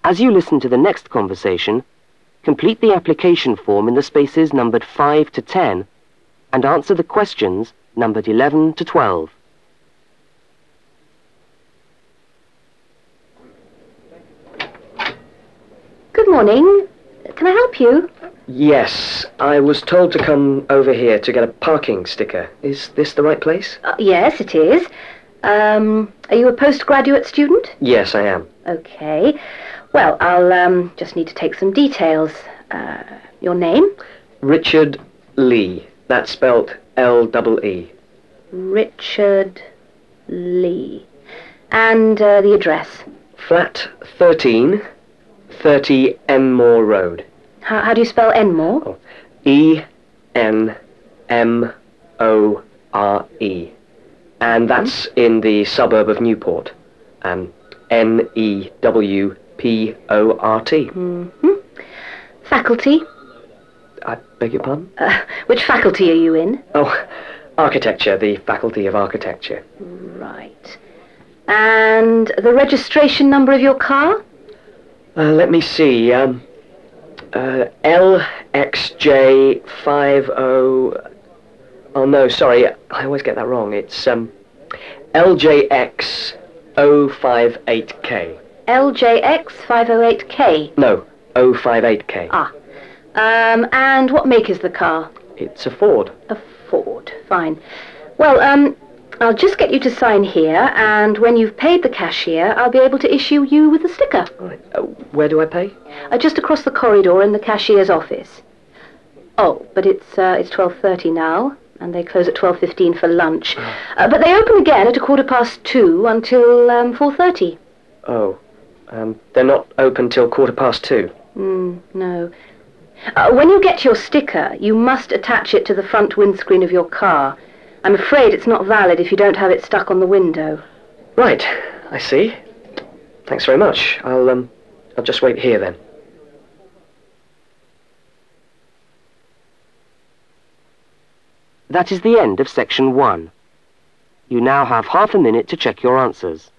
As you listen to the next conversation, complete the application form in the spaces numbered 5 to 10 and answer the questions numbered 11 to 12. Good morning. Can I help you? Yes, I was told to come over here to get a parking sticker. Is this the right place? Yes, it is. Are you a postgraduate student? Yes, I am. Okay. Well, I'll just need to take some details. Your name? Richard Lee. That's spelt L-E-E. Richard Lee. And the address? Flat 13, 30 Enmore Road. How do you spell Enmore? Oh, E-N-M-O-R-E. And that's in the suburb of Newport. N-E-W-P-O-R-T. Mm-hmm. Faculty? I beg your pardon? Which faculty are you in? Oh, architecture, the Faculty of Architecture. Right. And the registration number of your car? Let me see. LXJ50... Oh, no, sorry. I always get that wrong. It's LJX058K. LJX508K? No, 058K. Ah. And what make is the car? It's a Ford. A Ford. Fine. Well, I'll just get you to sign here, and when you've paid the cashier, I'll be able to issue you with a sticker. All right. Where do I pay? Just across the corridor in the cashier's office. Oh, but it's 12:30 now, and they close at 12:15 for lunch. But they open again at 2:15 until 4:30. Oh, they're not open till 2:15. No. When you get your sticker, you must attach it to the front windscreen of your car. I'm afraid it's not valid if you don't have it stuck on the window. Right, I see. Thanks very much. I'll just wait here then. That is the end of section 1. You now have half a minute to check your answers.